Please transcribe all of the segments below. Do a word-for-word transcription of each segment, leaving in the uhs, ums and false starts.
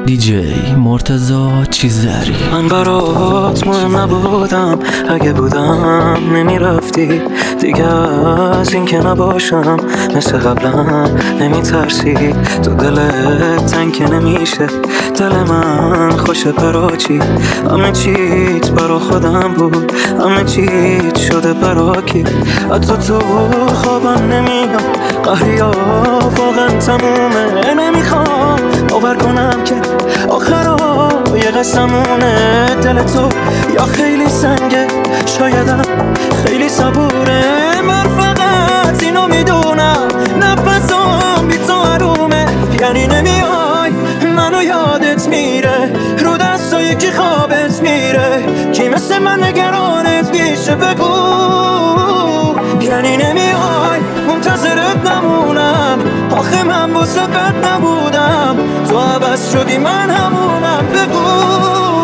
دیجی مرتضی چیزری. من برات مهم نبودم، اگه بودم نمیرفتی دیگه. از این که نباشم مثل قبلا نمیترسی. تو دلت تنگ که نمیشه، دل من خوشه برا چی؟ همه چیت برا خودم بود، همه چیت شده برا کی؟ حتی تو خوابم نمیام، قهریا واقعا تمومه. نمیخوام باور کنم که آخرها یه قسمونه. دل تو یا خیلی سنگه، شایدم خیلی صبوره. من فقط اینو میدونم، نفسم بی تو حرومه. یعنی نمیای منو یادت میره، رو دستای کی خوابت میره. کی مثل من نگرانت پیشه بگو. یعنی نمیای منتظرت نمونم، آخه من واسه بد نبودم. تو عوض شدی من همونم، بگو.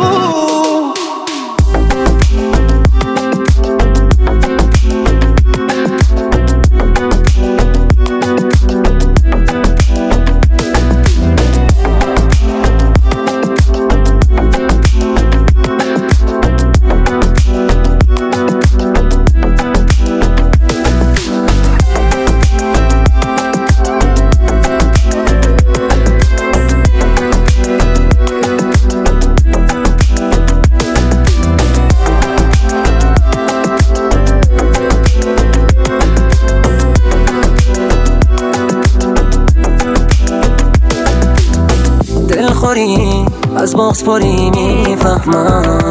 دلخوری از بغض پری میفهمم،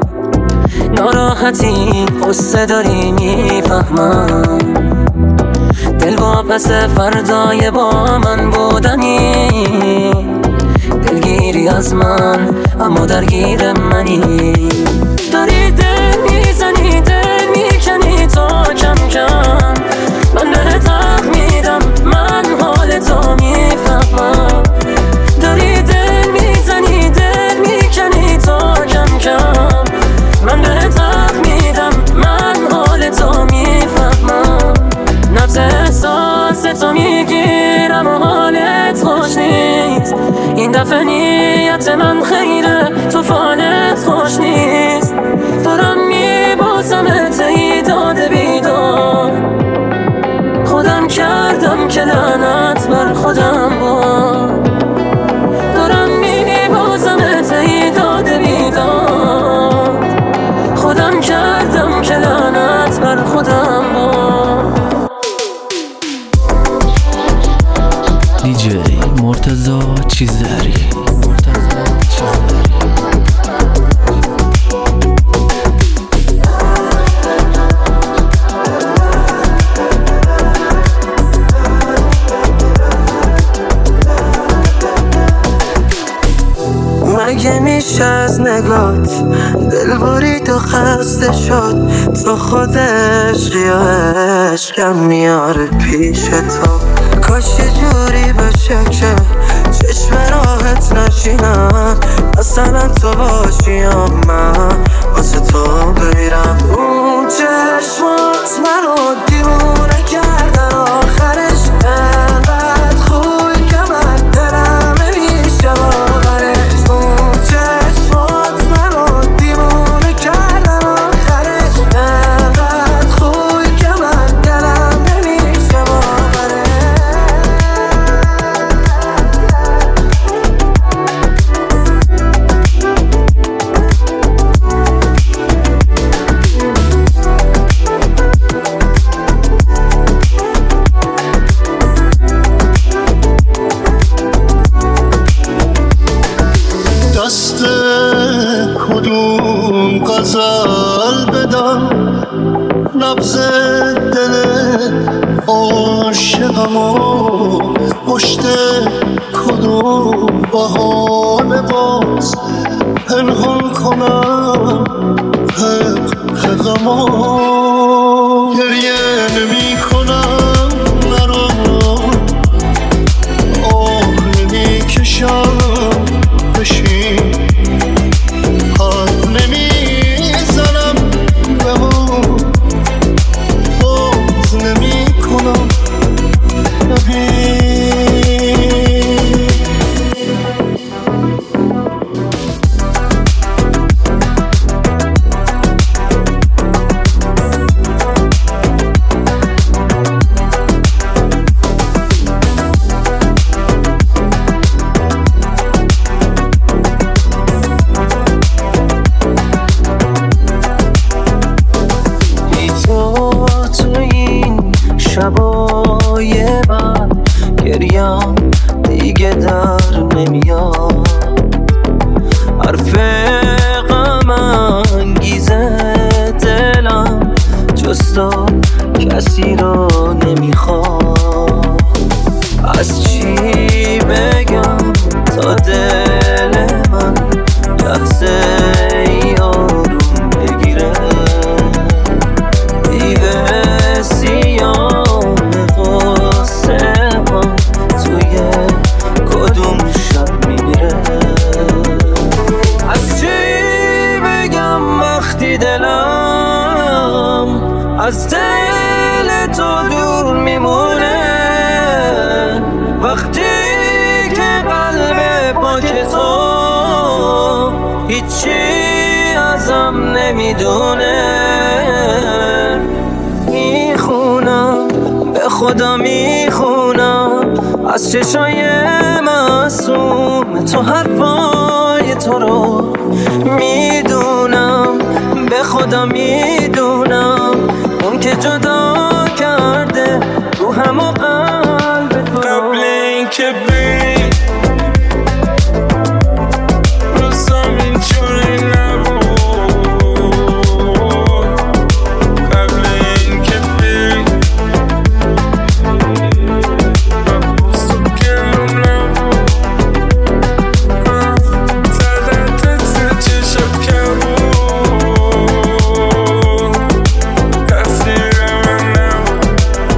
ناراحتی قصه داری میفهمم. دل واپس فردای با من بودنی، دلگیری از من اما درگیر منی. داری دل میزنی، دل میکنی تا کم کم. من بهت حق میدم، من حال تو میفهمم. داری دل میزنی، دل میکنی تا کم کم. من بهت حق میدم، من حال تو میفهمم. نبض احساس تو میگیرم و حالت خوش نیست. این دفعه نیت من خیره، تو فالت خوش نیست. دارم میبازمت ای داده بیدار، خودم کردم که لعنت بر خودم باد. دارم میبازمت ای داده بیداد، خودم کردم که لعنت بر خودم باد. دیجی مرتضی چیزری. مگه میشه از نگات دل برید و خسته شد؟ تو خود عشقی و عشقم میاره پیش تو. کاش یه جوری بشه که چشم راحت نشینم، مثلا تو باشی یا من واسه تو بمیرم. اون چشمات منو دیوونه کردن، آخرش انقدر خوبی که من دلم نمیشه باورش. اون چشمات منو دیوونه کردن، آخرش انقدر خوبی که من دلم نمیشه باورش. دست کدوم غزل بدم، نبض دل عاشقمو پشت کدوم بهانه باز پنهان کنم حق حقمو. گریه نمی کنم نرو، آه نمی کشم بشین، حرف نمی زنم بهو، باز نمی کنم نبی. شبای من گریم دیگه در نمیاد، حرف غم انگیزه دلم جز تو کسی رو نمیخواد. از چی بگم تا دل من لحظه ای آروم بگیره، دیوه سیاه غصه من توی کدوم شب میمیره. از چی بگم وقتی دلم از دل تو دور میمونه، وقتی که قلب پاک تو هیچی ازم نمیدونه. میخونم به خدا میخونم از چشای معصوم تو حرفای تو رو، میدونم به خدا میدونم اون که جدا کرده روحم و قلب تو. قبل این که بری روزم اینجوری نبود، قبل این که بری ببوس تو گلوم نبود، زدتت تو چشم کبود، تقصیر من نبود.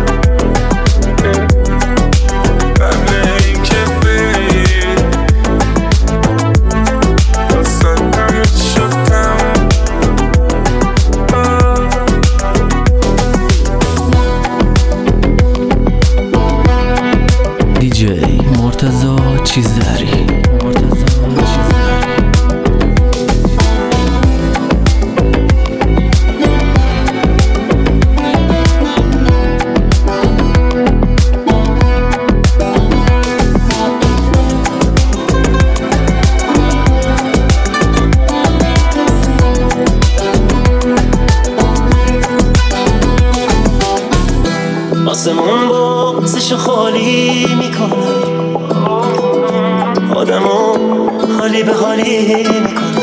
قبل این که بری واسه همه شدم. دیجی مرتضی چیزدری. آسمون بغزشو خالی میکنه، آدمو حالی به حالی میکنه،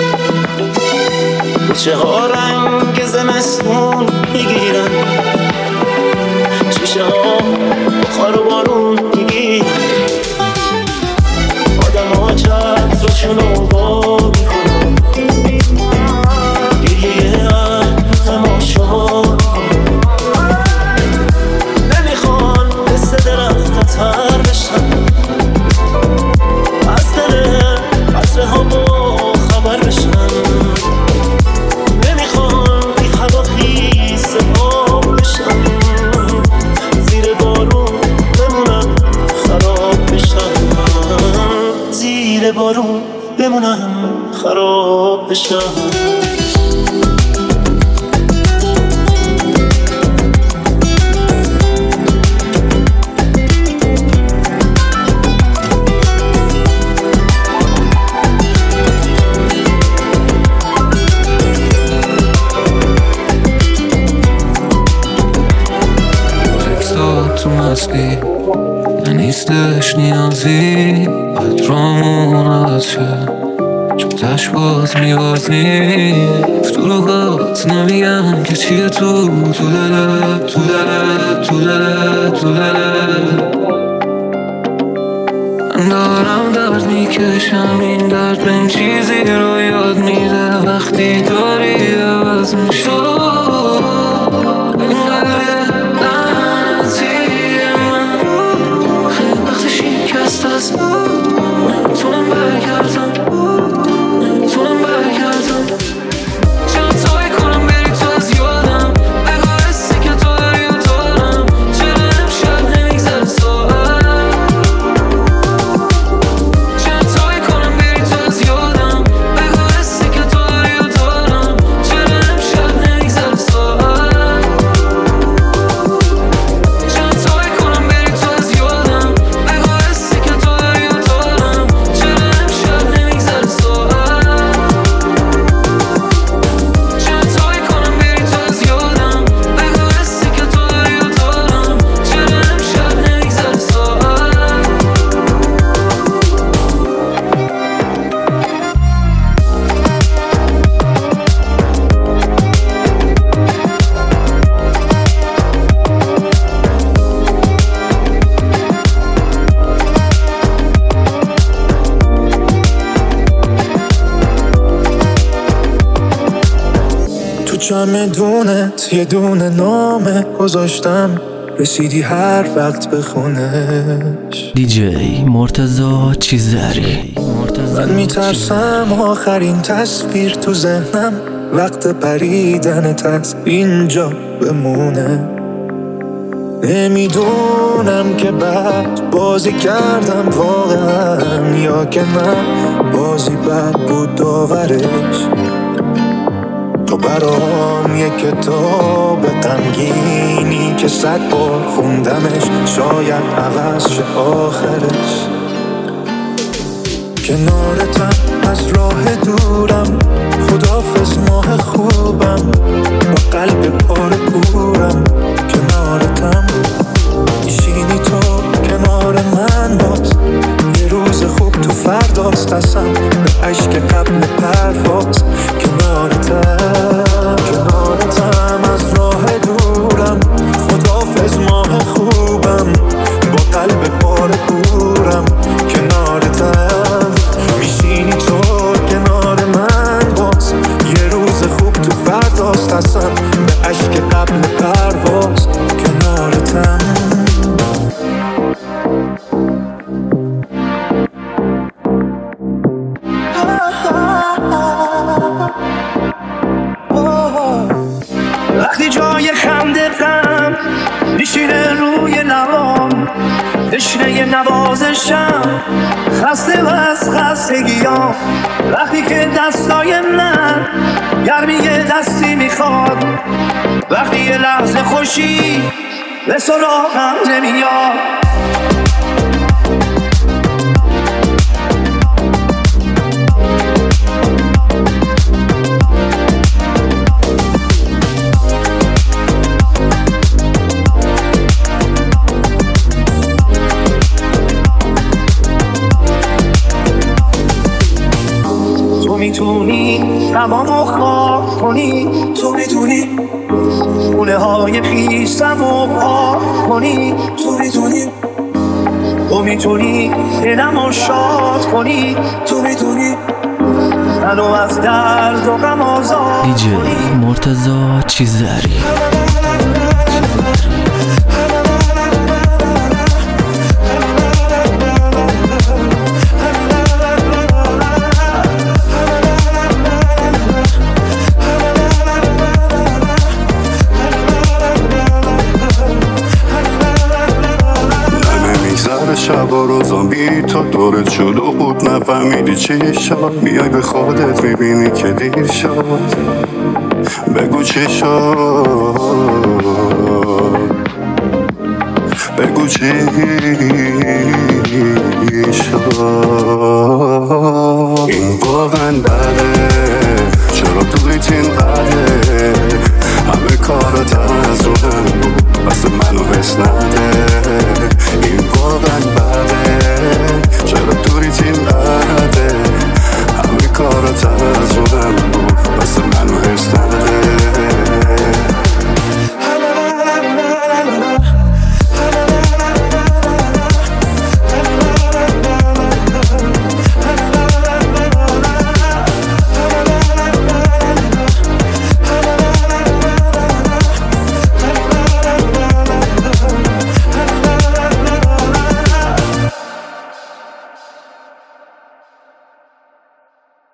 کوچه ها رنگ زمستون میگیرن، شیشه ها بخار و بارون میگیرن، آدم ها چترشونو با میکنن، گریه تماشا تر بشن، از دل عطره ها با خبر بشن، نمیخوان بی هوا خیس آب بشن، زیر بارون بمونن خراب بشن، زیر بارون بمونن خراب بشن. تو مستی نیستش نیازی، قدرامون عوض شد جبتش باز میوازی، دروغات نمیگن که چیه تو تو دلت تو دلت تو دلت تو دلت. من دارم درد میکشم، این درد بهم چیزی رو یاد میده، وقتی داری عوض میشو این قلبه نمیتونم برگردم، نمیتونم برگردم، چرا تایی کنم بری تو از یادم، بگو حسی که تو داری و دارم، چرا امشب نمیگذره ساعت، چرا تایی کنم بری تو از یادم، بگو حسی که تو داری و دارم. چمدونت یه دونه نامه گذاشتم، رسیدی هر وقت به خونش. دیجی مرتضی چیزری. من میترسم آخرین تصویر تو ذهنم وقت پریدنت از اینجا بمونه. نمیدونم که بعد بازی کردم واقعا یا که من بازی بد بود داورش. تو برام یه کتاب غمگینی که صد بار خوندمش، شاید عوض شه آخرش. کنارتم از راه دورم، خدافظ ماه خوبم، با قلب پار پورم. کنارتم میشینی تو کنار من، باز یه روز خوب تو فرداست. قسم به عشق قبل پرواز. کنارتم کنارتم از راه دورم، خدافظ ماه خوبم، با قلب پار پورم. کنارتم میشینی تو کنار من، باز یه روز خوب تو فرداست. قسم به عشق قبل پرواز. کنارتم وقتی جای خنده غم میشینه روی لبام، تشنه نوازشم، خسته و از خستگیام. وقتی که دستای من گرمی دستی میخواد، وقتی یه لحظه خوشی به سراغم نمیاد. تو میتونی غمامو خواب کنی، تو میتونی خونه های خیسمو پاک کنی، تو میتونی تو میتونی دلمو شاد کنی، تو میتونی منو از درد و غم آزاد دیجی مرتضی چیزری. شب و روزا بی تو دورت شلوغ بود، نفهمیدی چی شد. میای به خودت میبینی که دیر شد. بگو چی شد، بگو چی شد. این واقعا بده، چرا دوریت اینقدر؟